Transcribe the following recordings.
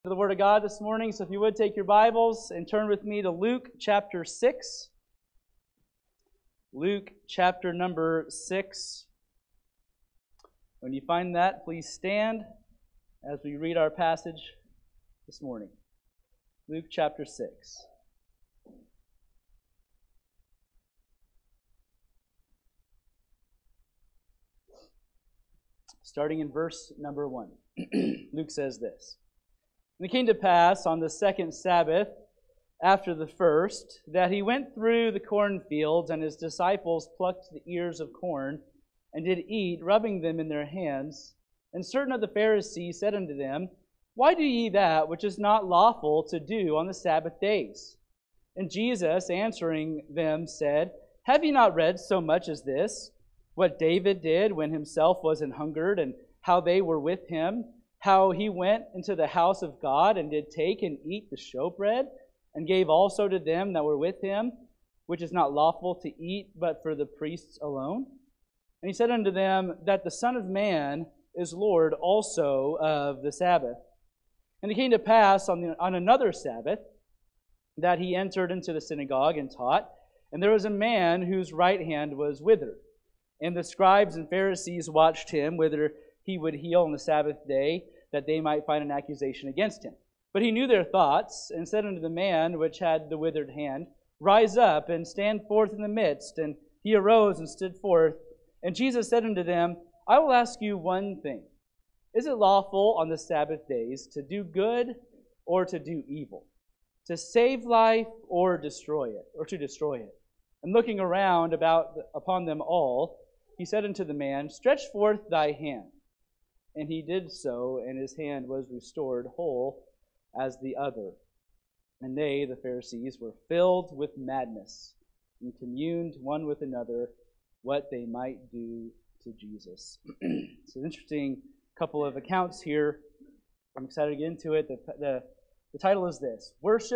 The Word of God this morning. So if you would take your Bibles and turn with me to Luke chapter 6. Luke chapter number 6. When you find that, please stand as we read our passage this morning. Luke chapter 6. Starting in verse number 1. Luke says this. And it came to pass on the second Sabbath, after the first, that he went through the cornfields, and his disciples plucked the ears of corn, and did eat, rubbing them in their hands. And certain of the Pharisees said unto them, Why do ye that which is not lawful to do on the Sabbath days? And Jesus answering them said, Have ye not read so much as this, what David did when himself was an hungered, and how they were with him? How he went into the house of God, and did take and eat the showbread, and gave also to them that were with him, which is not lawful to eat, but for the priests alone. And he said unto them, that the Son of Man is Lord also of the Sabbath. And it came to pass on another Sabbath, that he entered into the synagogue and taught, and there was a man whose right hand was withered. And the scribes and Pharisees watched him, whether he would heal on the Sabbath day, that they might find an accusation against him. But he knew their thoughts, and said unto the man which had the withered hand, Rise up, and stand forth in the midst. And he arose and stood forth. And Jesus said unto them, I will ask you one thing. Is it lawful on the Sabbath days to do good or to do evil? To save life or destroy it, or to destroy it? And looking around upon them all, he said unto the man, Stretch forth thy hand. And he did so, and his hand was restored whole as the other. And they, the Pharisees, were filled with madness, and communed one with another what they might do to Jesus. It's an interesting couple of accounts here. I'm excited to get into it. The title is this: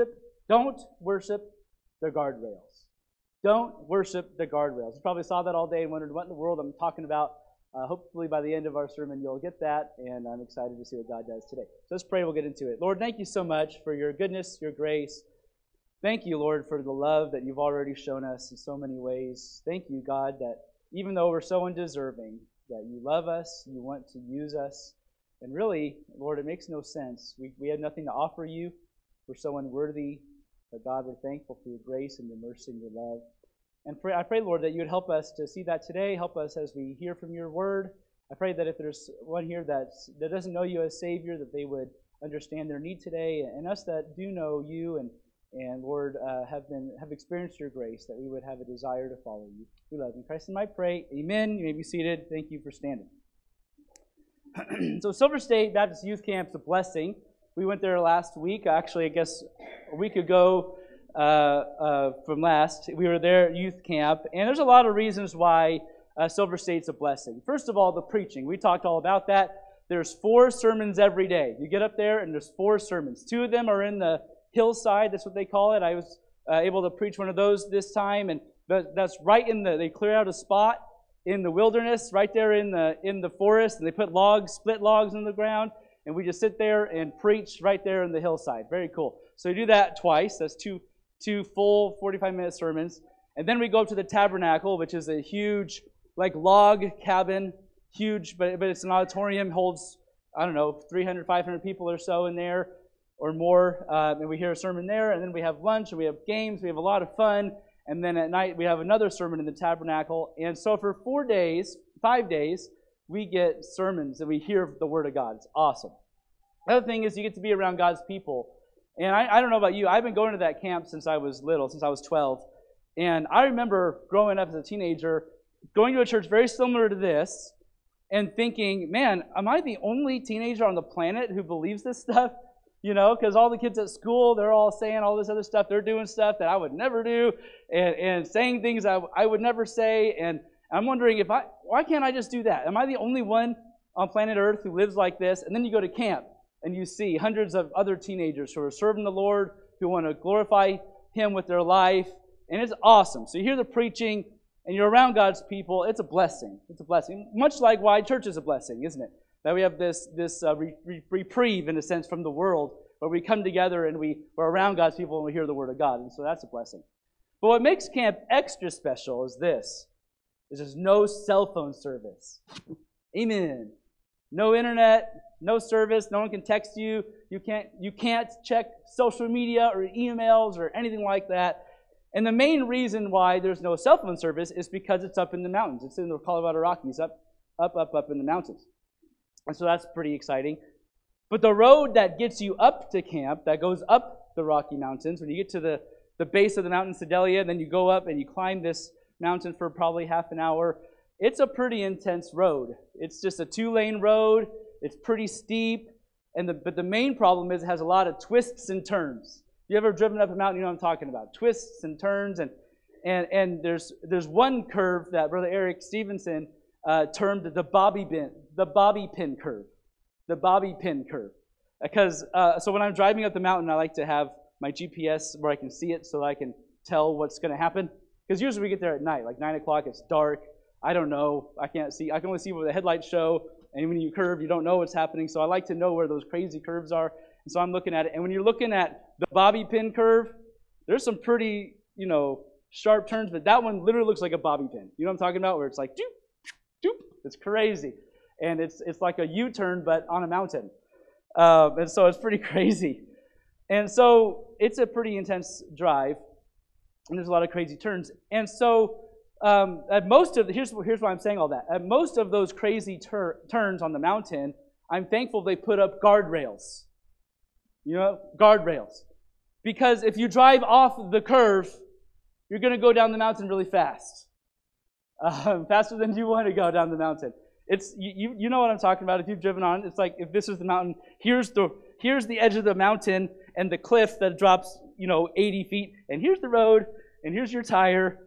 Don't worship the guardrails. Don't worship the guardrails. You probably saw that all day and wondered what in the world I'm talking about. Hopefully by the end of our sermon you'll get that, and I'm excited to see what God does today. So let's pray, we'll get into it. Lord, thank you so much for your goodness, your grace. Thank you, Lord, for the love that you've already shown us in so many ways. Thank you, God, that even though we're so undeserving, that you love us, you want to use us. And really, Lord, it makes no sense. We have nothing to offer you. We're so unworthy. But God, we're thankful for your grace and your mercy and your love. And I pray, Lord, that you would help us to see that today. Help us as we hear from your word. I pray that if there's one here that doesn't know you as Savior, that they would understand their need today. And us that do know you and Lord, have experienced your grace, that we would have a desire to follow you. We love you. In Christ's name I pray. Amen. You may be seated. Thank you for standing. So Silver State Baptist Youth Camp is a blessing. We went there last week. Actually, I guess a week ago, from last. We were there at youth camp, and there's a lot of reasons why Silver State's a blessing. First of all, the preaching. We talked all about that. There's 4 sermons every day. You get up there, and there's 4 sermons. 2 of them are in the hillside. That's what they call it. I was able to preach one of those this time, and that's right they clear out a spot in the wilderness, right there in the forest, and they put split logs on the ground, and we just sit there and preach right there in the hillside. Very cool. So you do that twice. That's two full 45-minute sermons. And then we go up to the tabernacle, which is a huge, log cabin, huge, but it's an auditorium, holds, 300, 500 people or so in there, or more. And we hear a sermon there, and then we have lunch, and we have games, we have a lot of fun. And then at night, we have another sermon in the tabernacle. And so for 5 days, we get sermons, and we hear the Word of God. It's awesome. The other thing is you get to be around God's people. And I don't know about you, I've been going to that camp since I was little, since I was 12. And I remember growing up as a teenager, going to a church very similar to this, and thinking, man, am I the only teenager on the planet who believes this stuff? Because all the kids at school, they're all saying all this other stuff. They're doing stuff that I would never do, and saying things I would never say. And I'm wondering, why can't I just do that? Am I the only one on planet Earth who lives like this? And then you go to camp, and you see hundreds of other teenagers who are serving the Lord, who want to glorify Him with their life, and it's awesome. So you hear the preaching, and you're around God's people. It's a blessing. It's a blessing. Much like why church is a blessing, isn't it? That we have this reprieve, in a sense, from the world, where we come together and we're around God's people and we hear the Word of God. And so that's a blessing. But what makes camp extra special is this. There's no cell phone service. Amen. No internet, no service. No one can text you. You can't check social media or emails or anything like that. And the main reason why there's no cell phone service is because it's up in the mountains. It's in the Colorado Rockies, up in the mountains. And so that's pretty exciting. But the road that gets you up to camp, that goes up the Rocky Mountains, when you get to the base of the mountain, Sedalia, then you go up and you climb this mountain for probably half an hour, it's a pretty intense road. It's just a 2-lane road. It's pretty steep. But the main problem is it has a lot of twists and turns. You ever driven up a mountain, you know what I'm talking about. Twists and turns. And there's one curve that Brother Eric Stevenson termed the bobby pin curve. The bobby pin curve. Because, so when I'm driving up the mountain, I like to have my GPS where I can see it so that I can tell what's going to happen. Because usually we get there at night, like 9 o'clock, it's dark. I don't know. I can't see. I can only see where the headlights show. And when you curve, you don't know what's happening. So I like to know where those crazy curves are. And so I'm looking at it. And when you're looking at the bobby pin curve, there's some pretty, sharp turns. But that one literally looks like a bobby pin. You know what I'm talking about? Where it's like, doop, doop. It's crazy. And it's like a U-turn, but on a mountain. And so it's pretty crazy. And so it's a pretty intense drive. And there's a lot of crazy turns. And so at most of here's why I'm saying all that. At most of those crazy turns on the mountain, I'm thankful they put up guardrails. Guardrails. Because if you drive off the curve, you're going to go down the mountain really fast. Faster than you want to go down the mountain. It's you know what I'm talking about. If you've driven on, it's like if this is the mountain, here's the edge of the mountain and the cliff that drops 80 feet, and here's the road, and here's your tire,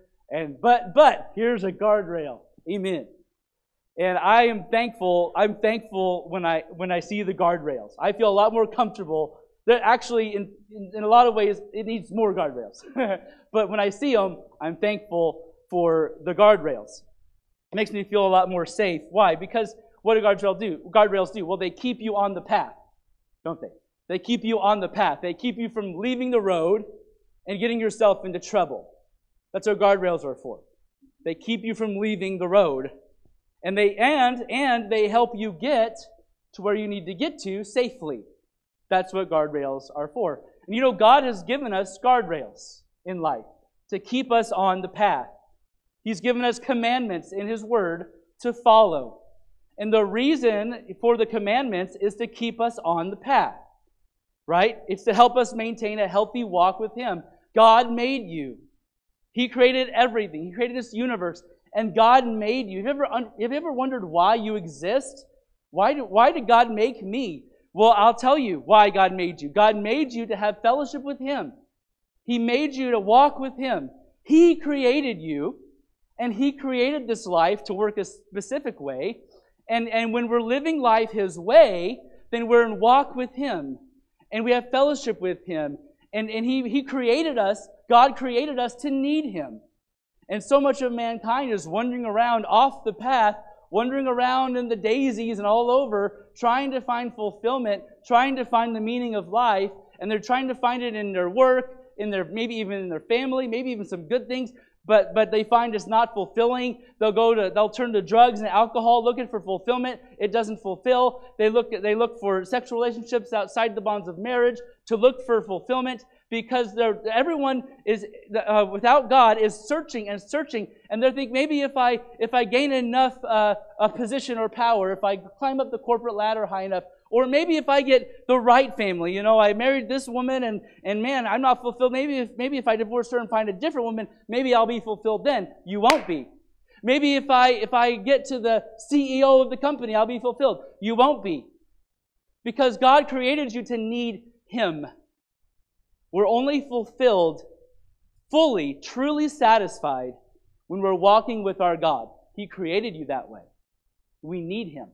but here's a guardrail. Amen. And I am thankful. I'm thankful when I see the guardrails. I feel a lot more comfortable. That actually, in a lot of ways, it needs more guardrails. But when I see them, I'm thankful for the guardrails. It makes me feel a lot more safe. Why? Because what do Guardrails do? Well, they keep you on the path, don't they? They keep you on the path. They keep you from leaving the road and getting yourself into trouble. That's what guardrails are for. They keep you from leaving the road. And they help you get to where you need to get to safely. That's what guardrails are for. And God has given us guardrails in life to keep us on the path. He's given us commandments in His Word to follow. And the reason for the commandments is to keep us on the path. Right? It's to help us maintain a healthy walk with Him. God made you. He created everything. He created this universe. And God made you. Have you ever wondered why you exist? Why did God make me? Well, I'll tell you why God made you. God made you to have fellowship with Him. He made you to walk with Him. He created you. And He created this life to work a specific way. And when we're living life His way, then we're in walk with Him. And we have fellowship with Him. And He created us, God created us to need Him. And so much of mankind is wandering around off the path, wandering around in the daisies and all over, trying to find fulfillment, trying to find the meaning of life. And they're trying to find it in their work, maybe even in their family, maybe even some good things. But they find it's not fulfilling. They'll turn to drugs and alcohol looking for fulfillment. It doesn't fulfill. They look for sexual relationships outside the bonds of marriage to look for fulfillment because everyone is without God is searching and searching, and they think maybe if I gain enough a position or power, if I climb up the corporate ladder high enough, or maybe if I get the right family, I married this woman and man, I'm not fulfilled. Maybe if I divorce her and find a different woman, maybe I'll be fulfilled then. You won't be. Maybe if I get to the CEO of the company, I'll be fulfilled. You won't be. Because God created you to need Him. We're only fulfilled, fully, truly satisfied when we're walking with our God. He created you that way. We need Him.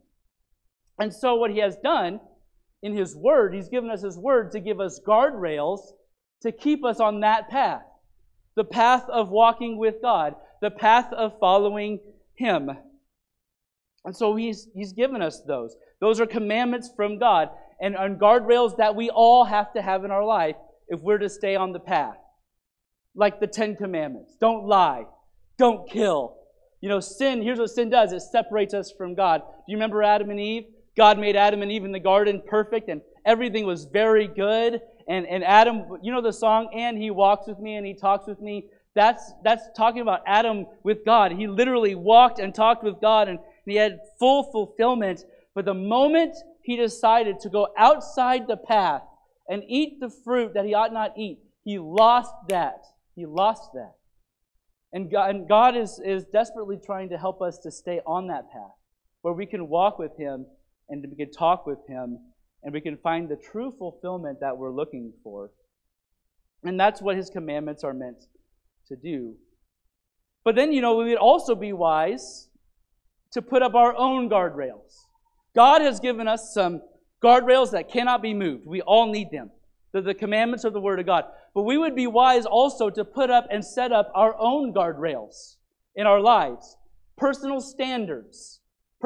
And so what He has done in His Word, He's given us His Word to give us guardrails to keep us on that path. The path of walking with God. The path of following Him. And so He's given us those. Those are commandments from God. and guardrails that we all have to have in our life if we're to stay on the path. Like the 10 Commandments. Don't lie. Don't kill. Sin, here's what sin does. It separates us from God. Do you remember Adam and Eve? God made Adam and Eve in the garden perfect, and everything was very good. And Adam, the song, and he walks with me and he talks with me. That's talking about Adam with God. He literally walked and talked with God, and he had full fulfillment. But the moment he decided to go outside the path and eat the fruit that he ought not eat, he lost that. He lost that. And God is desperately trying to help us to stay on that path, where we can walk with Him and we can talk with Him and we can find the true fulfillment that we're looking for. And that's what His commandments are meant to do. But then, we would also be wise to put up our own guardrails. God has given us some guardrails that cannot be moved. We all need them. They're the commandments of the Word of God. But we would be wise also to put up and set up our own guardrails in our lives. Personal standards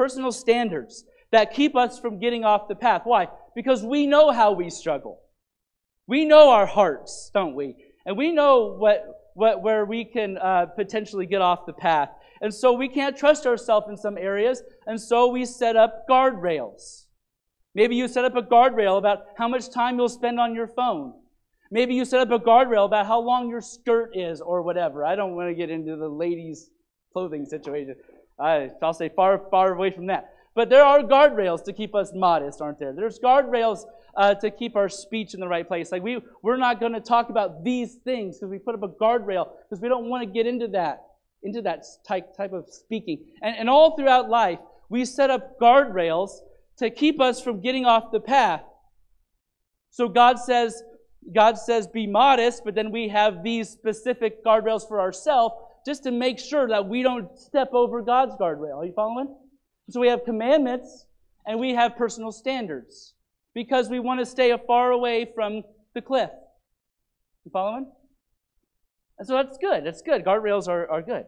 that keep us from getting off the path. Why? Because we know how we struggle. We know our hearts, don't we? And we know where we can potentially get off the path. And so we can't trust ourselves in some areas, and so we set up guardrails. Maybe you set up a guardrail about how much time you'll spend on your phone. Maybe you set up a guardrail about how long your skirt is or whatever. I don't want to get into the ladies' clothing situation. I'll stay far, far away from that. But there are guardrails to keep us modest, aren't there? There's guardrails to keep our speech in the right place. Like we're not going to talk about these things because we put up a guardrail because we don't want to get into that type of speaking. And all throughout life, we set up guardrails to keep us from getting off the path. So God says, be modest, but then we have these specific guardrails for ourselves just to make sure that we don't step over God's guardrail. Are you following? So we have commandments and we have personal standards because we want to stay far away from the cliff. You following? And so that's good. That's good. Guardrails are good.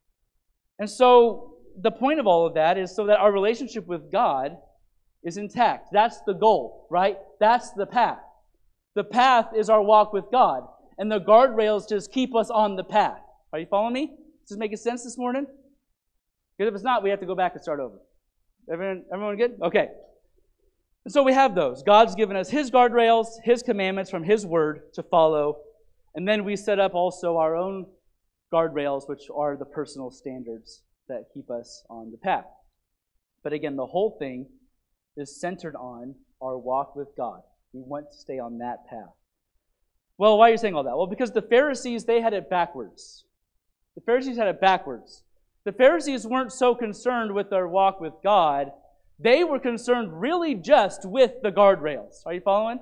And so the point of all of that is so that our relationship with God is intact. That's the goal, right? That's the path. The path is our walk with God, and the guardrails just keep us on the path. Are you following me? Does this make sense this morning? Because if it's not, we have to go back and start over. Everyone good? Okay. And so we have those. God's given us His guardrails, His commandments from His Word to follow, and then we set up also our own guardrails, which are the personal standards that keep us on the path. But again, the whole thing is centered on our walk with God. We want to stay on that path. Well, why are you saying all that? Well, because the Pharisees, they had it backwards. The Pharisees had it backwards. The Pharisees weren't so concerned with their walk with God. They were concerned really just with the guardrails. Are you following?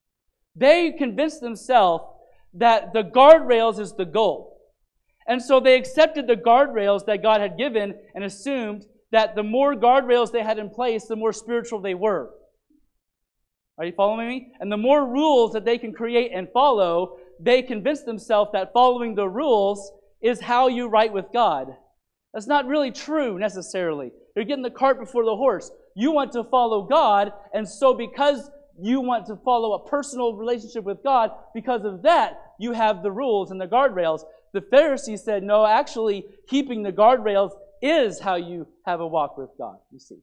They convinced themselves that the guardrails is the goal. And so they accepted the guardrails that God had given and assumed that the more guardrails they had in place, the more spiritual they were. Are you following me? And the more rules that they can create and follow, they convince themselves that following the rules is how you right with God. That's not really true necessarily. You're getting the cart before the horse. You want to follow God, and so because you want to follow a personal relationship with God, because of that, you have the rules and the guardrails. The Pharisees said, no, actually, keeping the guardrails is how you have a walk with God, you see.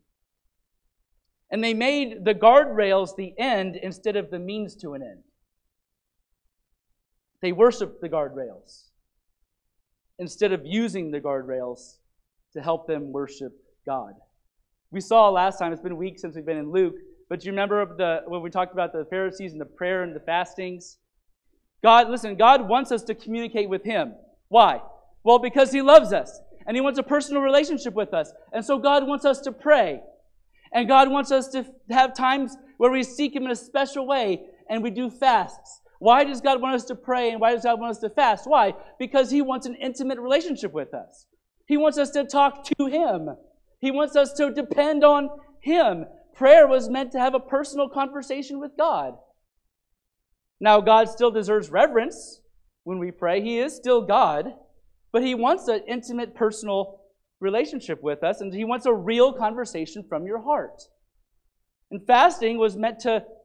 And they made the guardrails the end instead of the means to an end. They worshiped the guardrails instead of using the guardrails to help them worship God. We saw last time, it's been weeks since we've been in Luke, but do you remember when we talked about the Pharisees and the prayer and the fastings? God wants us to communicate with Him. Why? Well, because He loves us, and He wants a personal relationship with us. And so God wants us to pray. And God wants us to have times where we seek Him in a special way, and we do fasts. Why does God want us to pray, and why does God want us to fast? Why? Because He wants an intimate relationship with us. He wants us to talk to Him. He wants us to depend on Him. Prayer was meant to have a personal conversation with God. Now, God still deserves reverence when we pray. He is still God, but He wants an intimate, personal relationship with us, and He wants a real conversation from your heart. And fasting was meant to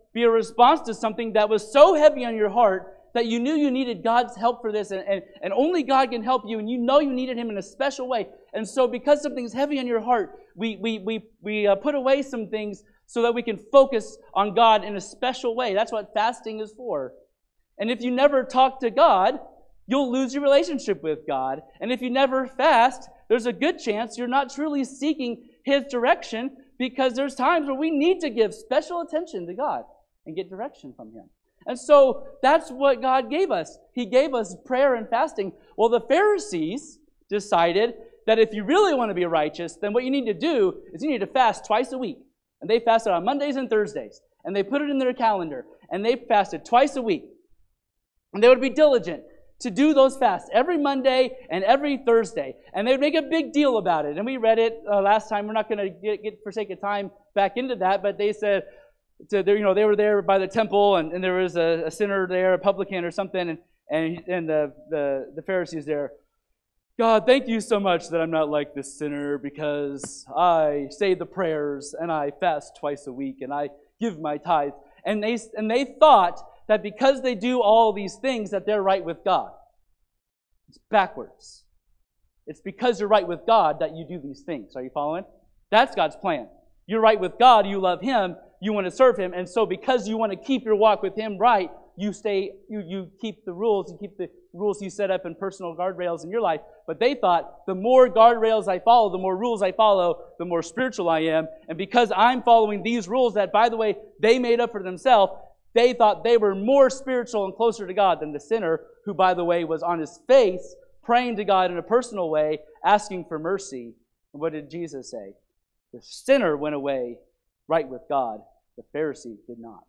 be a response to something that was so heavy on your heart that you knew you needed God's help for this, and only God can help you, and you know you needed Him in a special way. And so because something's heavy on your heart, we put away some things so that we can focus on God in a special way. That's what fasting is for. And if you never talk to God, you'll lose your relationship with God. And if you never fast, there's a good chance you're not truly seeking His direction, because there's times where we need to give special attention to God and get direction from Him. And so that's what God gave us. He gave us prayer and fasting. Well, the Pharisees decided that if you really want to be righteous, then what you need to do is you need to fast twice a week. And they fasted on Mondays and Thursdays. And they put it in their calendar. And they fasted twice a week. And they would be diligent to do those fasts every Monday and every Thursday. And they would make a big deal about it. And we read it last time. We're not going to get for sake of time back into that. But they said, they were there by the temple, and there was a sinner there, a publican or something, and the Pharisees there. God, thank you so much that I'm not like this sinner, because I say the prayers and I fast twice a week and I give my tithe. And they thought that because they do all these things that they're right with God. It's backwards. It's because you're right with God that you do these things. Are you following? That's God's plan. You're right with God, you love Him, you want to serve Him, and so because you want to keep your walk with Him right, you keep the rules, you keep the rules you set up in personal guardrails in your life. But they thought, the more guardrails I follow, the more rules I follow, the more spiritual I am. And because I'm following these rules that, by the way, they made up for themselves, they thought they were more spiritual and closer to God than the sinner, who, by the way, was on his face, praying to God in a personal way, asking for mercy. And what did Jesus say? The sinner went away right with God. The Pharisee did not.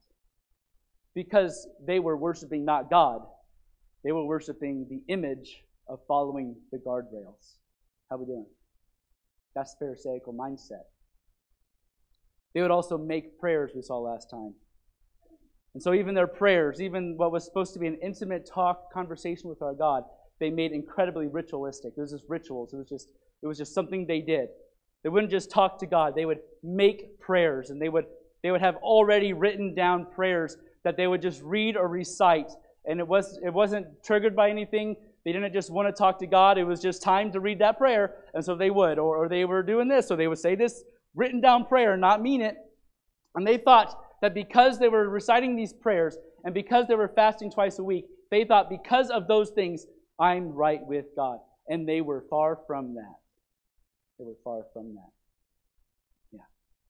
Because they were worshiping not God. They were worshiping the image of following the guardrails. How are we doing? That's Pharisaical mindset. They would also make prayers, we saw last time. And so even their prayers, even what was supposed to be an intimate conversation with our God, they made incredibly ritualistic. It was just rituals. It was just something they did. They wouldn't just talk to God. They would make prayers, and they would have already written down prayers that they would just read or recite. And it wasn't triggered by anything. They didn't just want to talk to God. It was just time to read that prayer, and so they would. Or they were doing this, so they would say this written down prayer and not mean it. And they thought that because they were reciting these prayers and because they were fasting twice a week, they thought because of those things, I'm right with God. And they were far from that. They were far from that. Yeah.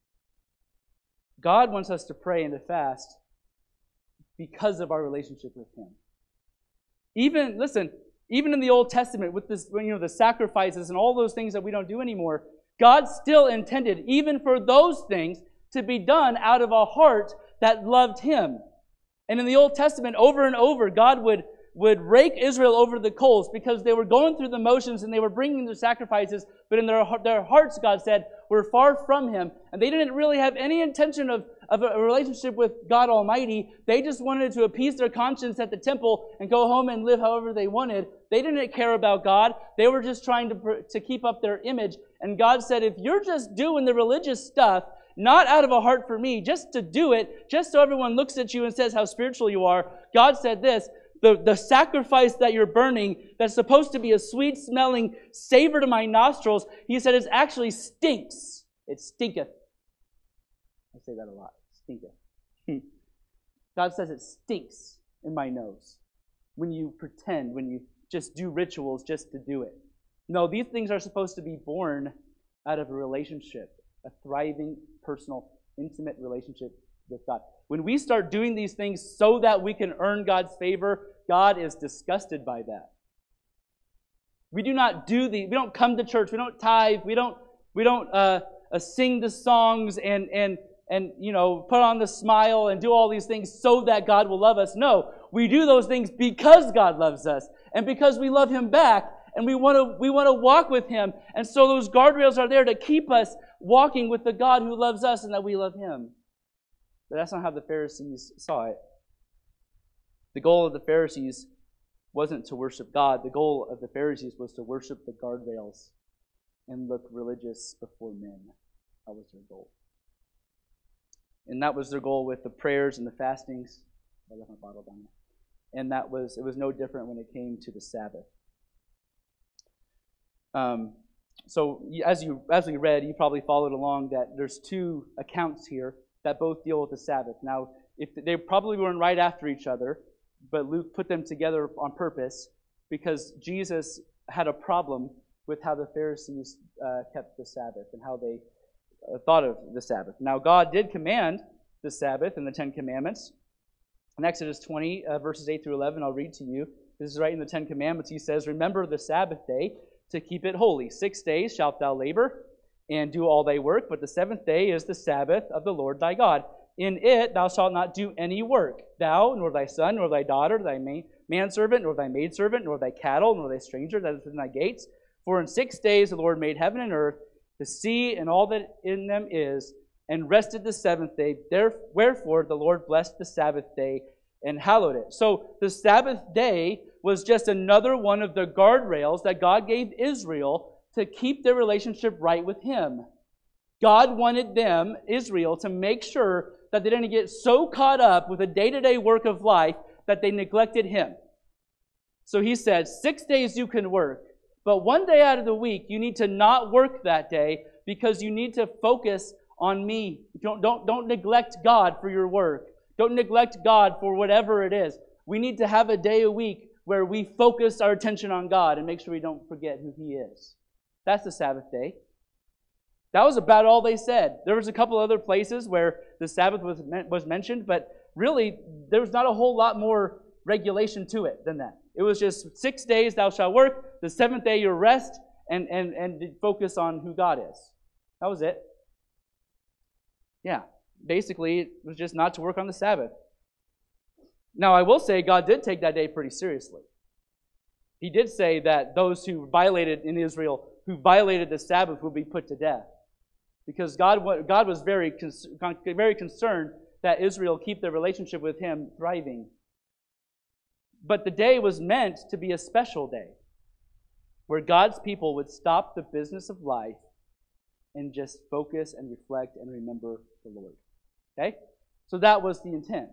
God wants us to pray and to fast because of our relationship with Him. Even in the Old Testament, with this, the sacrifices and all those things that we don't do anymore, God still intended, even for those things, to be done out of a heart that loved Him. And in the Old Testament, over and over, God would rake Israel over the coals because they were going through the motions and they were bringing their sacrifices, but in their hearts, God said, were far from Him. And they didn't really have any intention of a relationship with God Almighty. They just wanted to appease their conscience at the temple and go home and live however they wanted. They didn't care about God. They were just trying to keep up their image. And God said, if you're just doing the religious stuff, not out of a heart for Me, just to do it, just so everyone looks at you and says how spiritual you are, God said this, the sacrifice that you're burning, that's supposed to be a sweet-smelling savor to My nostrils, He said, it actually stinks. It stinketh. I say that a lot. Stinketh. God says it stinks in My nose when you pretend, when you just do rituals just to do it. No, these things are supposed to be born out of a relationship, a thriving, personal, intimate relationship with God. When we start doing these things so that we can earn God's favor, God is disgusted by that. We do not do we don't come to church, we don't tithe, we don't sing the songs and put on the smile and do all these things so that God will love us. No, we do those things because God loves us and because we love Him back. And we want to walk with Him. And so those guardrails are there to keep us walking with the God who loves us and that we love Him. But that's not how the Pharisees saw it. The goal of the Pharisees wasn't to worship God. The goal of the Pharisees was to worship the guardrails and look religious before men. That was their goal. And that was their goal with the prayers and the fastings. I left my bottle down there. And it was no different when it came to the Sabbath. So as we read, you probably followed along that there's two accounts here that both deal with the Sabbath. Now, if they probably weren't right after each other, but Luke put them together on purpose because Jesus had a problem with how the Pharisees kept the Sabbath and how they thought of the Sabbath. Now, God did command the Sabbath in the Ten Commandments. In Exodus 20, verses 8 through 11, I'll read to you. This is right in the Ten Commandments. He says, "Remember the Sabbath day to keep it holy. 6 days shalt thou labor and do all thy work, but the seventh day is the Sabbath of the Lord thy God. In it thou shalt not do any work, thou, nor thy son, nor thy daughter, thy manservant, nor thy maidservant, nor thy cattle, nor thy stranger that is in thy gates. For in 6 days the Lord made heaven and earth, the sea and all that in them is, and rested the seventh day. Wherefore the Lord blessed the Sabbath day and hallowed it." So the Sabbath day was just another one of the guardrails that God gave Israel to keep their relationship right with Him. God wanted them, Israel, to make sure that they didn't get so caught up with the day-to-day work of life that they neglected Him. So He said, 6 days you can work, but one day out of the week you need to not work that day because you need to focus on me. Don't neglect God for your work. Don't neglect God for whatever it is. We need to have a day a week where we focus our attention on God and make sure we don't forget who He is. That's the Sabbath day. That was about all they said. There was a couple other places where the Sabbath was mentioned, but really there was not a whole lot more regulation to it than that. It was just 6 days thou shalt work, the seventh day you rest, and focus on who God is. That was it. Yeah, basically it was just not to work on the Sabbath. Now I will say God did take that day pretty seriously. He did say that those who violated in Israel, who violated the Sabbath, would be put to death. Because God was very concerned that Israel keep their relationship with Him thriving. But the day was meant to be a special day where God's people would stop the business of life and just focus and reflect and remember the Lord. Okay? So that was the intent.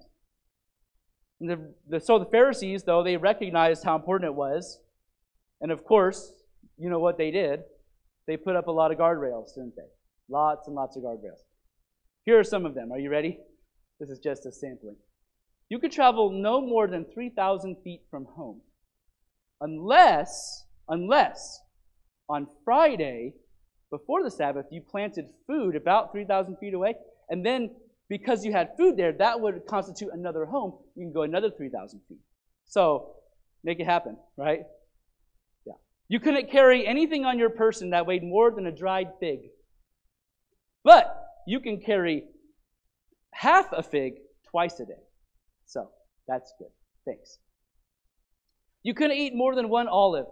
So the Pharisees, though, they recognized how important it was. And of course, you know what they did? They put up a lot of guardrails, didn't they? Lots and lots of guardrails. Here are some of them. Are you ready? This is just a sampling. You could travel no more than 3,000 feet from home. Unless on Friday, before the Sabbath, you planted food about 3,000 feet away, and then because you had food there, that would constitute another home. You can go another 3,000 feet. So, make it happen, right? Yeah. You couldn't carry anything on your person that weighed more than a dried fig. But you can carry half a fig twice a day. So, that's good. Thanks. You couldn't eat more than one olive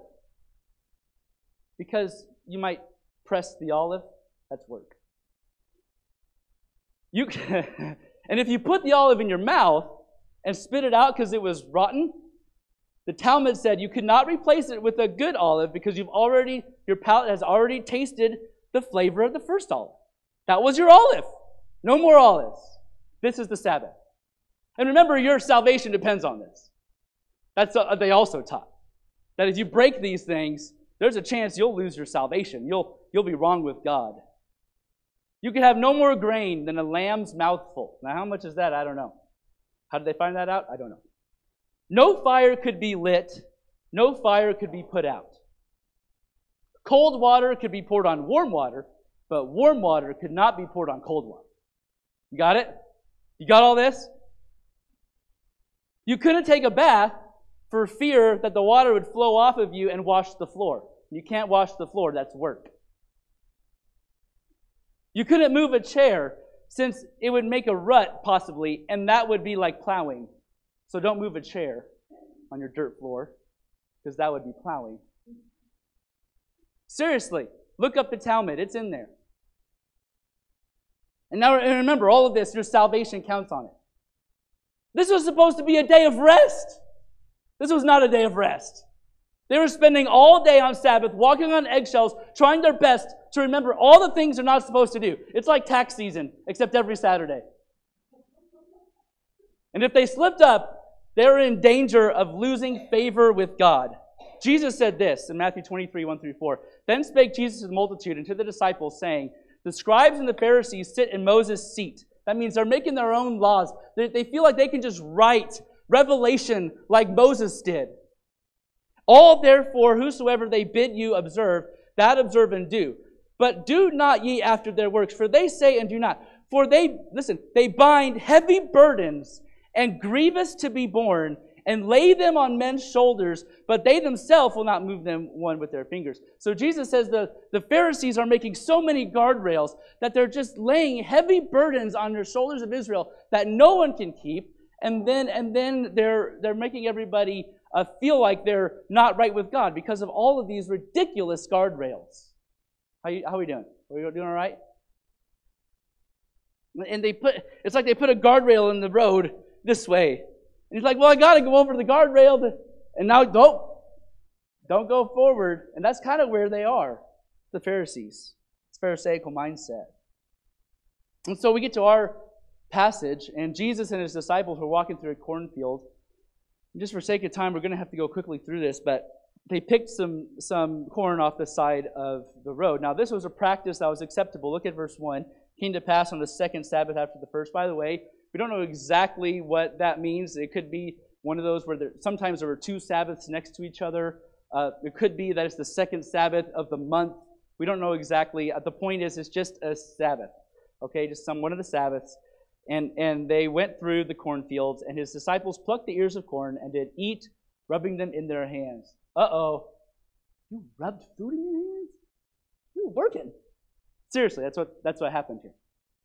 because you might press the olive. That's work. And if you put the olive in your mouth and spit it out because it was rotten, the Talmud said you could not replace it with a good olive because your palate has already tasted the flavor of the first olive. That was your olive. No more olives. This is the Sabbath. And remember, your salvation depends on this. That's what they also taught. That if you break these things, there's a chance you'll lose your salvation. You'll be wrong with God. You can have no more grain than a lamb's mouthful. Now, how much is that? I don't know. How did they find that out? I don't know. No fire could be lit. No fire could be put out. Cold water could be poured on warm water, but warm water could not be poured on cold water. You got it? You got all this? You couldn't take a bath for fear that the water would flow off of you and wash the floor. You can't wash the floor. That's work. You couldn't move a chair since it would make a rut, possibly, and that would be like plowing. So don't move a chair on your dirt floor, because that would be plowing. Seriously, look up the Talmud. It's in there. And now remember, all of this, your salvation counts on it. This was supposed to be a day of rest. This was not a day of rest. They were spending all day on Sabbath, walking on eggshells, trying their best to remember all the things they're not supposed to do. It's like tax season, except every Saturday. And if they slipped up, they're in danger of losing favor with God. Jesus said this in Matthew 23, 1 through 4. Then spake Jesus to the multitude and to the disciples, saying, the scribes and the Pharisees sit in Moses' seat. That means they're making their own laws. They feel like they can just write revelation like Moses did. All therefore, whosoever they bid you observe, that observe and do. But do not ye after their works, for they say and do not. For they bind heavy burdens and grievous to be borne, and lay them on men's shoulders, but they themselves will not move them one with their fingers. So Jesus says the Pharisees are making so many guardrails that they're just laying heavy burdens on the shoulders of Israel that no one can keep, and then they're making everybody feel like they're not right with God because of all of these ridiculous guardrails. How are we doing? Are we doing all right? And it's like they put a guardrail in the road this way. And he's like, well, I got to go over the guardrail, and now don't go forward. And that's kind of where they are, the Pharisees. It's Pharisaical mindset. And so we get to our passage, and Jesus and his disciples were walking through a cornfield. And just for sake of time, we're going to have to go quickly through this, but they picked some corn off the side of the road. Now, this was a practice that was acceptable. Look at verse 1. Came to pass on the second Sabbath after the first. By the way, we don't know exactly what that means. It could be one of those where sometimes there were two Sabbaths next to each other. It could be that it's the second Sabbath of the month. We don't know exactly. The point is, it's just a Sabbath. Okay, just one of the Sabbaths. And they went through the cornfields, and his disciples plucked the ears of corn and did eat, rubbing them in their hands. Uh-oh. You rubbed food in your hands? You were working. Seriously, that's what happened here.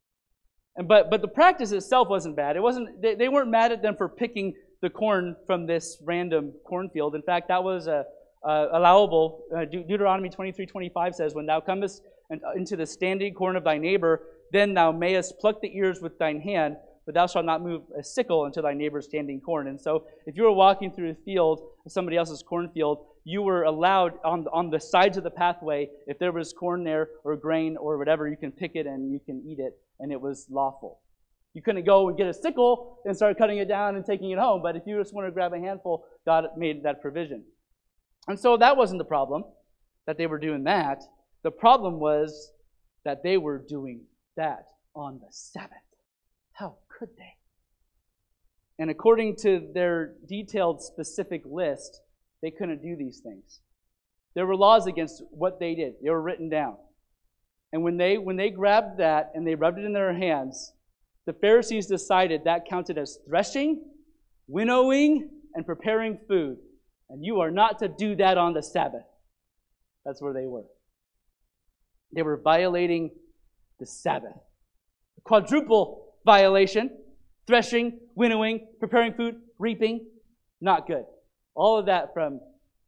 But the practice itself wasn't bad. It wasn't. They weren't mad at them for picking the corn from this random cornfield. In fact, that was allowable. Deuteronomy 23:25 says, "When thou comest into the standing corn of thy neighbor, then thou mayest pluck the ears with thine hand, but thou shalt not move a sickle into thy neighbor's standing corn." And so, if you were walking through a field, somebody else's cornfield, you were allowed on the sides of the pathway, if there was corn there or grain or whatever, you can pick it and you can eat it, and it was lawful. You couldn't go and get a sickle and start cutting it down and taking it home, but if you just wanted to grab a handful, God made that provision. And so that wasn't the problem, that they were doing that. The problem was that they were doing that on the Sabbath. How could they? And according to their detailed, specific list, they couldn't do these things. There were laws against what they did. They were written down. And when they grabbed that and they rubbed it in their hands, the Pharisees decided that counted as threshing, winnowing, and preparing food. And you are not to do that on the Sabbath. That's where they were. They were violating the Sabbath. A quadruple violation: threshing, winnowing, preparing food, reaping. Not good. All of that from...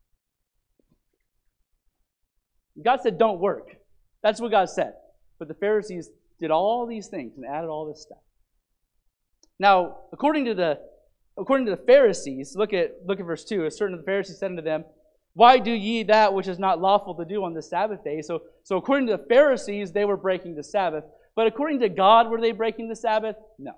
God said, don't work. That's what God said. But the Pharisees did all these things and added all this stuff. Now, according to the Pharisees, look at verse 2. A certain of the Pharisees said unto them, "Why do ye that which is not lawful to do on the Sabbath day?" So according to the Pharisees, they were breaking the Sabbath. But according to God, were they breaking the Sabbath? No.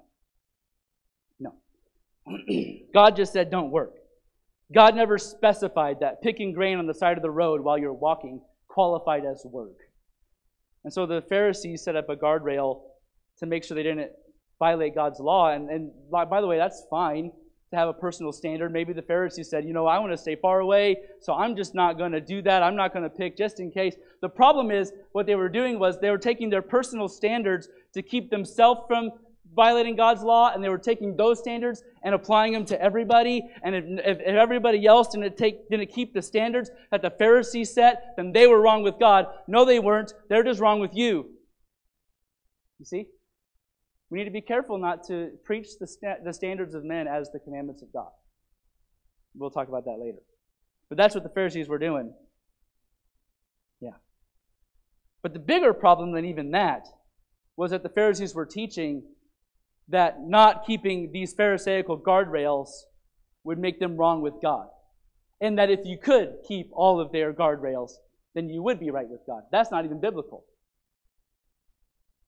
God just said, don't work. God never specified that picking grain on the side of the road while you're walking qualified as work. And so the Pharisees set up a guardrail to make sure they didn't violate God's law. And by the way, that's fine to have a personal standard. Maybe the Pharisees said, I want to stay far away, so I'm just not going to do that. I'm not going to pick just in case. The problem is what they were doing was they were taking their personal standards to keep themselves from violating God's law, and they were taking those standards and applying them to everybody. And if everybody else didn't keep the standards that the Pharisees set, then they were wrong with God. No, they weren't. They're just wrong with you. You see? We need to be careful not to preach the standards of men as the commandments of God. We'll talk about that later. But that's what the Pharisees were doing. Yeah. But the bigger problem than even that was that the Pharisees were teaching that not keeping these Pharisaical guardrails would make them wrong with God. And that if you could keep all of their guardrails, then you would be right with God. That's not even biblical.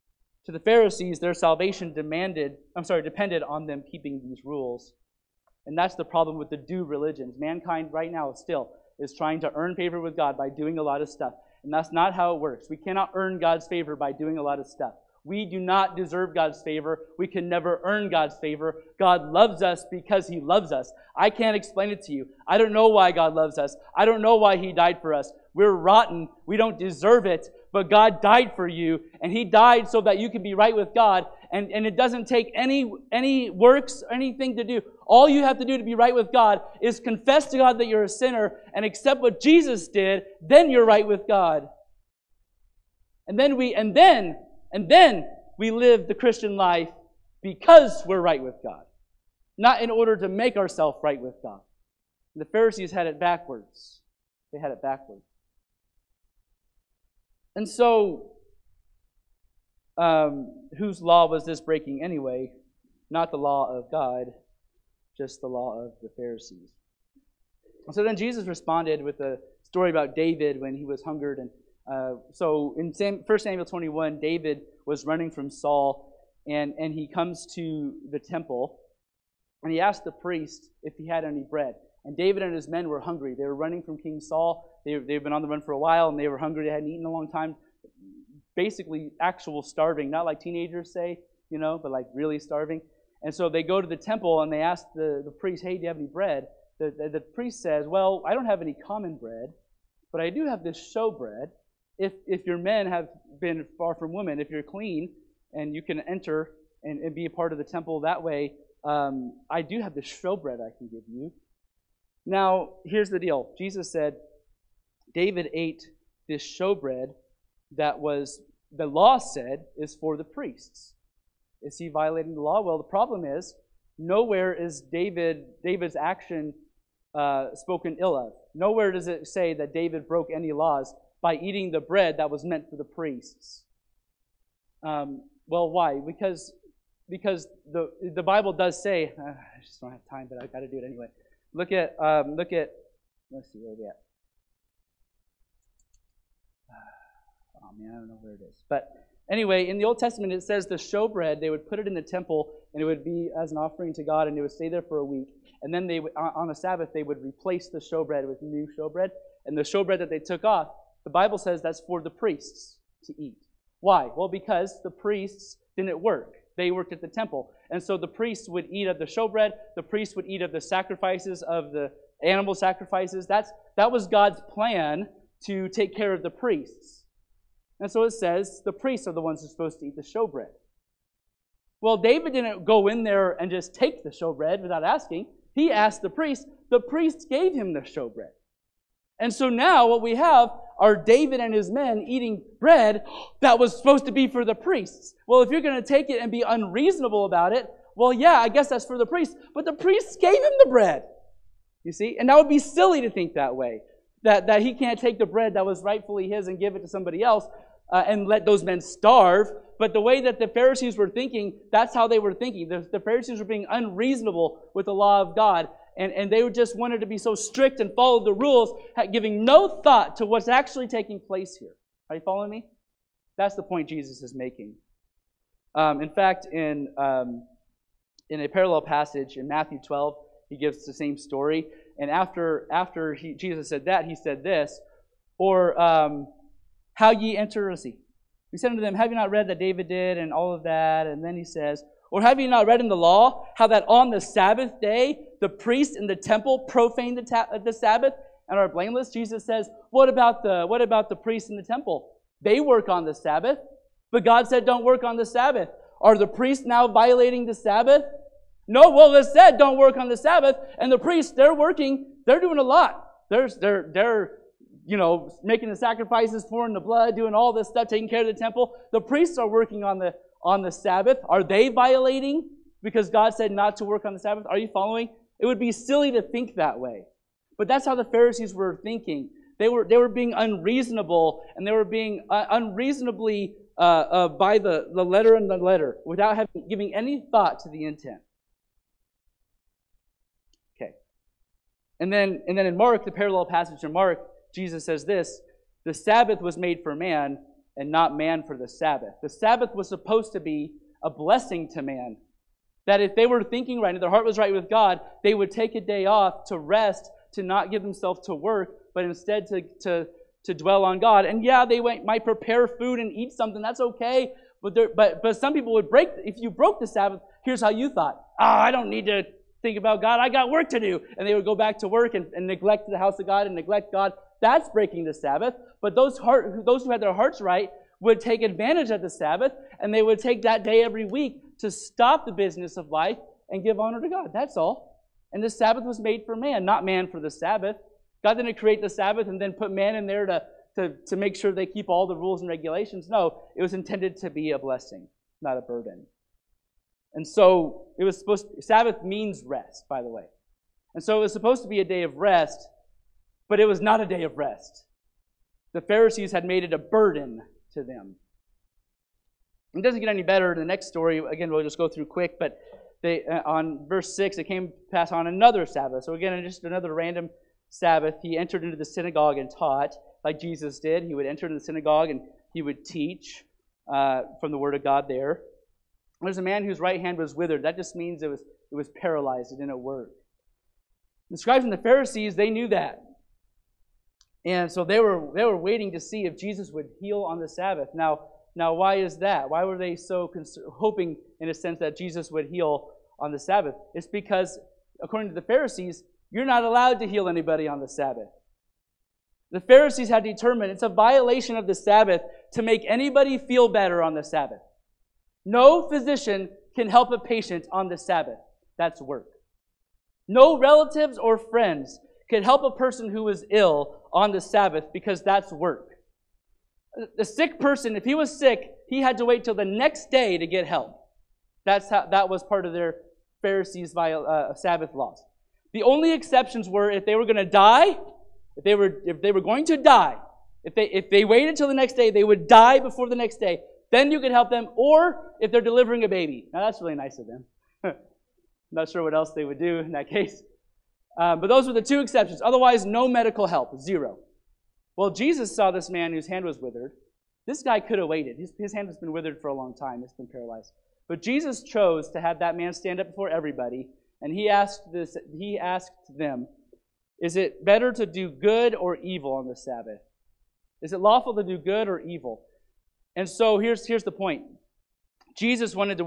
To the Pharisees, their salvation depended on them keeping these rules. And that's the problem with the do religions. Mankind right now still is trying to earn favor with God by doing a lot of stuff. And that's not how it works. We cannot earn God's favor by doing a lot of stuff. We do not deserve God's favor. We can never earn God's favor. God loves us because He loves us. I can't explain it to you. I don't know why God loves us. I don't know why He died for us. We're rotten. We don't deserve it. But God died for you, and He died so that you can be right with God. And it doesn't take any works or anything to do. All you have to do to be right with God is confess to God that you're a sinner and accept what Jesus did. Then you're right with God. And then we live the Christian life because we're right with God, not in order to make ourselves right with God. The Pharisees had it backwards. They had it backwards. And so, whose law was this breaking anyway? Not the law of God, just the law of the Pharisees. So then Jesus responded with a story about David when he was hungered. And so in 1 Samuel 21, David was running from Saul, and he comes to the temple, and he asked the priest if he had any bread. And David and his men were hungry. They were running from King Saul. They've been on the run for a while, and they were hungry. They hadn't eaten in a long time. Basically, actual starving. Not like teenagers say, but like really starving. And so they go to the temple, and they ask the priest, hey, do you have any bread? The priest says, well, I don't have any common bread, but I do have this show bread. If your men have been far from women, if you're clean, and you can enter and be a part of the temple that way, I do have this showbread I can give you. Now, here's the deal. Jesus said, David ate this showbread that was, the law said, is for the priests. Is he violating the law? Well, the problem is, nowhere is David's action spoken ill of. Nowhere does it say that David broke any laws by eating the bread that was meant for the priests. Well, why? Because the Bible does say, I just don't have time, but I've got to do it anyway. Look at, let's see, where are we at? Oh man, I don't know where it is. But anyway, in the Old Testament it says the showbread, they would put it in the temple, and it would be as an offering to God, and it would stay there for a week. And then they would, on the Sabbath, they would replace the showbread with new showbread. And the showbread that they took off, the Bible says that's for the priests to eat. Why? Well, because the priests didn't work. They worked at the temple. And so the priests would eat of the showbread. The priests would eat of the sacrifices, of the animal sacrifices. That was God's plan to take care of the priests. And so it says the priests are the ones who are supposed to eat the showbread. Well, David didn't go in there and just take the showbread without asking. He asked the priest. The priest gave him the showbread. And so now what we have are David and his men eating bread that was supposed to be for the priests. Well, if you're going to take it and be unreasonable about it, well, yeah, I guess that's for the priests. But the priests gave him the bread. You see? And that would be silly to think that way. That he can't take the bread that was rightfully his and give it to somebody else and let those men starve. But the way that the Pharisees were thinking, that's how they were thinking. The Pharisees were being unreasonable with the law of God. And they just wanted to be so strict and follow the rules, giving no thought to what's actually taking place here. Are you following me? That's the point Jesus is making. In fact, in a parallel passage in Matthew 12, he gives the same story. And after Jesus said that, he said this, or how ye enter, let's see. He said unto them, have you not read that David did and all of that? And then he says, or have you not read in the law how that on the Sabbath day the priests in the temple profane the Sabbath and are blameless? Jesus says, what about the priests in the temple? They work on the Sabbath, but God said don't work on the Sabbath. Are the priests now violating the Sabbath? No, well, it said don't work on the Sabbath, and the priests, they're working, they're doing a lot. They're making the sacrifices, pouring the blood, doing all this stuff, taking care of the temple. The priests are working on the Sabbath. Are they violating because God said not to work on the Sabbath? Are you following? It would be silly to think that way. But that's how the Pharisees were thinking. They were being unreasonable, and they were being unreasonably by the letter and the letter without giving any thought to the intent. Okay. And then in Mark, the parallel passage in Mark, Jesus says this, the Sabbath was made for man, and not man for the Sabbath. The Sabbath was supposed to be a blessing to man. That if they were thinking right, if their heart was right with God, they would take a day off to rest, to not give themselves to work, but instead to dwell on God. And yeah, they might prepare food and eat something. That's okay. But some people would break. If you broke the Sabbath, here's how you thought. I don't need to think about God. I got work to do. And they would go back to work and neglect the house of God and neglect God. That's breaking the Sabbath. But those who had their hearts right would take advantage of the Sabbath, and they would take that day every week to stop the business of life and give honor to God. That's all. And the Sabbath was made for man, not man for the Sabbath. God didn't create the Sabbath and then put man in there to make sure they keep all the rules and regulations. No, it was intended to be a blessing, not a burden. And so it was Sabbath means rest, by the way. And so it was supposed to be a day of rest, but it was not a day of rest. The Pharisees had made it a burden to them. It doesn't get any better. The next story, again, we'll just go through quick, but on verse 6, it came to pass on another Sabbath. So again, just another random Sabbath, he entered into the synagogue and taught, like Jesus did. He would enter into the synagogue and he would teach from the Word of God there. There's a man whose right hand was withered. That just means it was paralyzed. It didn't work. The scribes and the Pharisees, they knew that. And so they were waiting to see if Jesus would heal on the Sabbath. Now, why is that? Why were they so hoping, in a sense, that Jesus would heal on the Sabbath? It's because, according to the Pharisees, you're not allowed to heal anybody on the Sabbath. The Pharisees had determined it's a violation of the Sabbath to make anybody feel better on the Sabbath. No physician can help a patient on the Sabbath. That's work. No relatives or friends could help a person who was ill on the Sabbath because that's work. The sick person, if he was sick, he had to wait till the next day to get help. That was part of their Pharisees' Sabbath laws. The only exceptions were if they were going to die, if they were going to die, if they waited till the next day, they would die before the next day. Then you could help them, or if they're delivering a baby. Now that's really nice of them. Not sure what else they would do in that case. But those were the two exceptions. Otherwise, no medical help, zero. Well, Jesus saw this man whose hand was withered. This guy could have waited. His hand has been withered for a long time. It's been paralyzed. But Jesus chose to have that man stand up before everybody, and he asked them, is it better to do good or evil on the Sabbath? Is it lawful to do good or evil? And so here's the point. Jesus wanted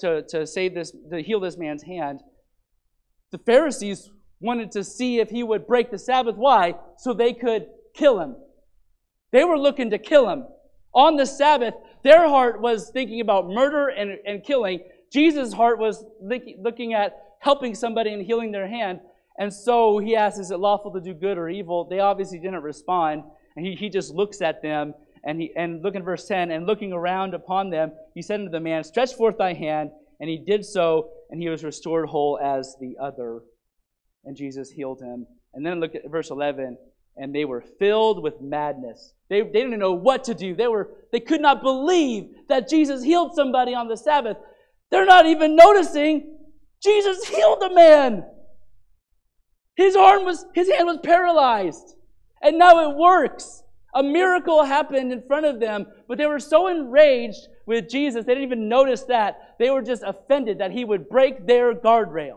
to heal this man's hand. The Pharisees wanted to see if he would break the Sabbath. Why? So they could kill him. They were looking to kill him. On the Sabbath, their heart was thinking about murder and killing. Jesus' heart was looking at helping somebody and healing their hand. And so he asked, is it lawful to do good or evil? They obviously didn't respond. And he just looks at them. And look in verse 10, and looking around upon them, he said unto the man, stretch forth thy hand. And he did so, and he was restored whole as the other. And Jesus healed him. And then look at verse 11. And they were filled with madness. They didn't know what to do. They could not believe that Jesus healed somebody on the Sabbath. They're not even noticing Jesus healed the man. His hand was paralyzed. And now it works. A miracle happened in front of them, but they were so enraged with Jesus, they didn't even notice that. They were just offended that he would break their guardrail.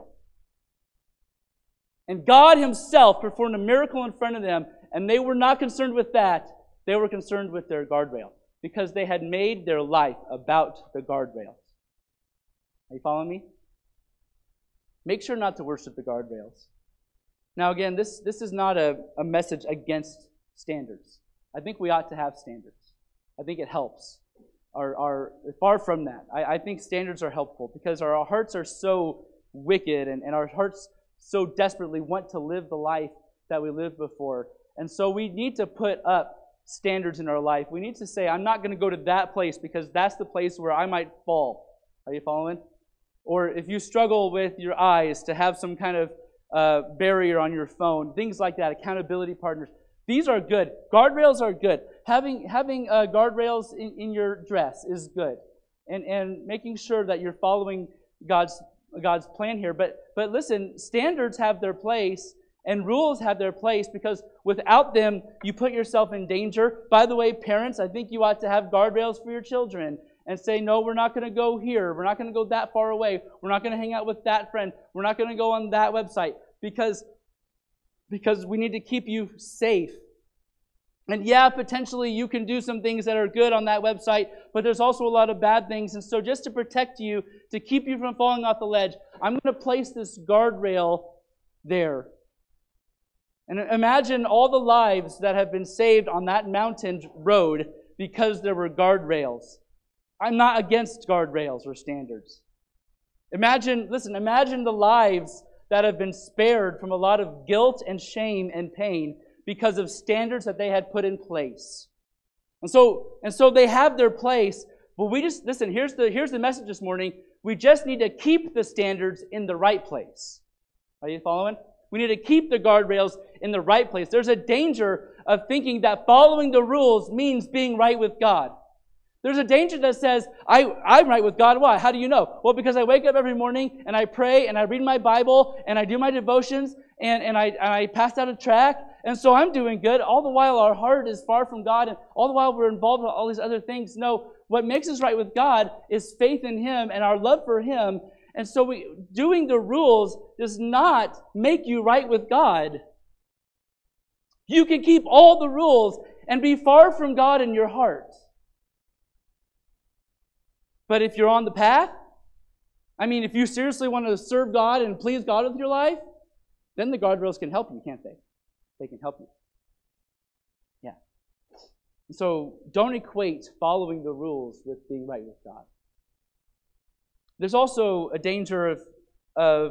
And God himself performed a miracle in front of them, and they were not concerned with that. They were concerned with their guardrail because they had made their life about the guardrails. Are you following me? Make sure not to worship the guardrails. Now again, this is not a message against standards. I think we ought to have standards. I think it helps. Far from that. I think standards are helpful because our hearts are so wicked and our hearts so desperately want to live the life that we lived before. And so we need to put up standards in our life. We need to say, I'm not going to go to that place because that's the place where I might fall. Are you following? Or if you struggle with your eyes, to have some kind of barrier on your phone, things like that, accountability partners. These are good. Guardrails are good. Having guardrails in your dress is good. And making sure that you're following God's plan here. But listen, standards have their place, And rules have their place because without them, you put yourself in danger. By the way, parents, I think you ought to have guardrails for your children and say, no, we're not going to go here. We're not going to go that far away. We're not going to hang out with that friend. We're not going to go on that website because we need to keep you safe. And yeah, potentially you can do some things that are good on that website, but there's also a lot of bad things. And so just to protect you, to keep you from falling off the ledge, I'm going to place this guardrail there. And imagine all the lives that have been saved on that mountain road because there were guardrails. I'm not against guardrails or standards. Imagine the lives that have been spared from a lot of guilt and shame and pain because of standards that they had put in place. And so they have their place, but here's the message this morning. We just need to keep the standards in the right place. Are you following? We need to keep the guardrails in the right place. There's a danger of thinking that following the rules means being right with God. There's a danger that says, I'm right with God. Why? How do you know? Well, because I wake up every morning and I pray and I read my Bible and I do my devotions and I pass out a tract, and so I'm doing good. All the while our heart is far from God, and all the while we're involved with all these other things. No, what makes us right with God is faith in Him and our love for Him. And so doing the rules does not make you right with God. You can keep all the rules and be far from God in your heart. But if you're on the path, if you seriously want to serve God and please God with your life, then the guardrails can help you, can't they? They can help you. Yeah. So don't equate following the rules with being right with God. There's also a danger of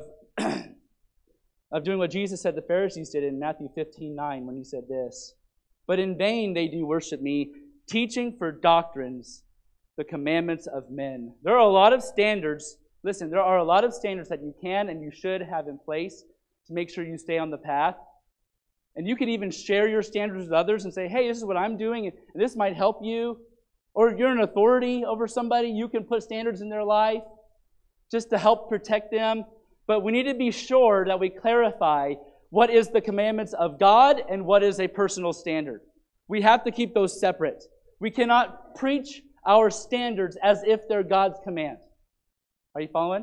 doing what Jesus said the Pharisees did in Matthew 15:9 when He said this, "But in vain they do worship me, teaching for doctrines the commandments of men." There are a lot of standards. Listen, there are a lot of standards that you can and you should have in place to make sure you stay on the path. And you can even share your standards with others and say, hey, this is what I'm doing, and this might help you. Or if you're an authority over somebody, you can put standards in their life just to help protect them. But we need to be sure that we clarify what is the commandments of God and what is a personal standard. We have to keep those separate. We cannot preach our standards as if they're God's command. Are you following?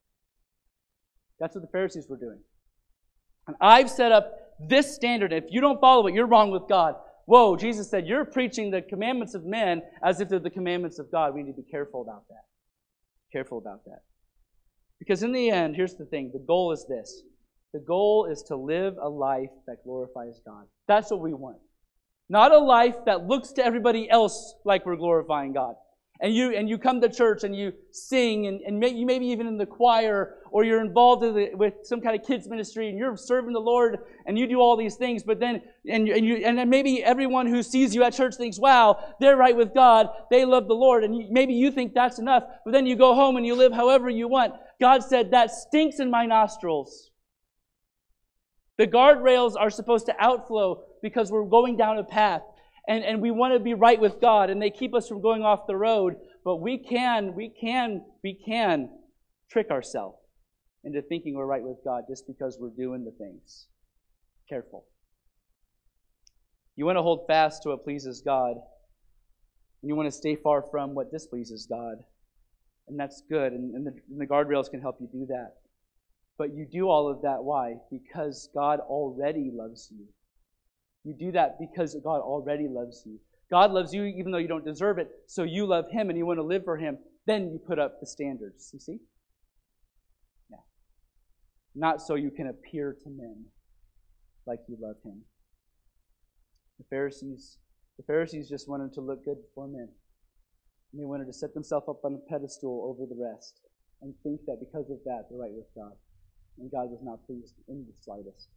That's what the Pharisees were doing. And I've set up this standard. If you don't follow it, you're wrong with God. Whoa, Jesus said, you're preaching the commandments of men as if they're the commandments of God. We need to be careful about that. Careful about that. Because in the end, here's the thing. The goal is this. The goal is to live a life that glorifies God. That's what we want. Not a life that looks to everybody else like we're glorifying God. And you come to church and you sing and you maybe even in the choir, or you're involved with some kind of kids ministry and you're serving the Lord and you do all these things, but then and then maybe everyone who sees you at church thinks, wow, they're right with God, they love the Lord, and maybe you think that's enough, but then you go home and you live however you want. God said, that stinks in my nostrils. The guardrails are supposed to outflow because we're going down a path. And we want to be right with God, and they keep us from going off the road. But we can trick ourselves into thinking we're right with God just because we're doing the things. Careful. You want to hold fast to what pleases God, and you want to stay far from what displeases God. And that's good, and the guardrails can help you do that. But you do all of that, why? Because God already loves you. You do that because God already loves you. God loves you even though you don't deserve it, so you love Him and you want to live for Him. Then you put up the standards, you see? Yeah. Not so you can appear to men like you love Him. The Pharisees just wanted to look good before men. And they wanted to set themselves up on a pedestal over the rest and think that because of that they're right with God. And God was not pleased in the slightest.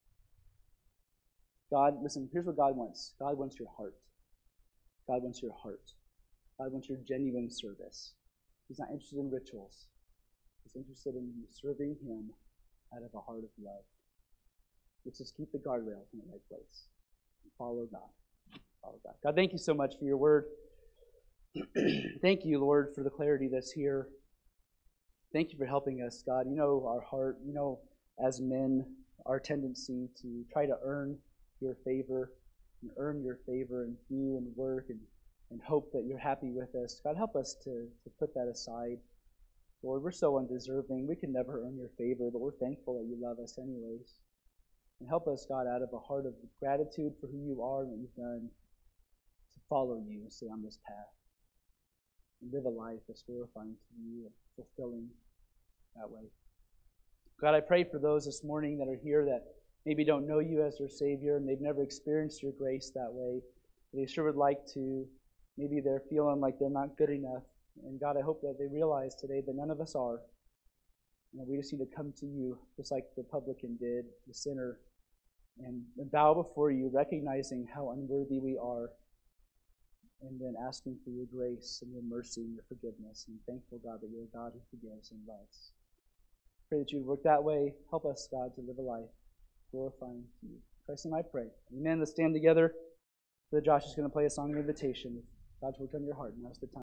God, listen, here's what God wants. God wants your heart. God wants your heart. God wants your genuine service. He's not interested in rituals. He's interested in you serving Him out of a heart of love. Let's just keep the guardrails in the right place. And follow God. Follow God. God, thank you so much for your word. Thank you, Lord, for the clarity that's here. Thank you for helping us, God. You know our heart. You know, as men, our tendency to try to earn your favor and do and work and hope that you're happy with us. God, help us to put that aside. Lord, we're so undeserving. We can never earn your favor, but we're thankful that you love us anyways. And help us, God, out of a heart of gratitude for who you are and what you've done, to follow you and stay on this path and live a life that's glorifying to you and fulfilling that way. God, I pray for those this morning that are here that maybe don't know you as their Savior and they've never experienced your grace that way. They sure would like to. Maybe they're feeling like they're not good enough. And God, I hope that they realize today that none of us are. And that we just need to come to you, just like the publican did, the sinner, and bow before you, recognizing how unworthy we are, and then asking for your grace and your mercy and your forgiveness. And thankful, God, that you're a God who forgives and loves. Pray that you would work that way. Help us, God, to live a life glorifying to you. In Christ's name I pray. Amen. Let's stand together. Brother Josh is going to play a song of invitation. God's work on your heart. Now's the time.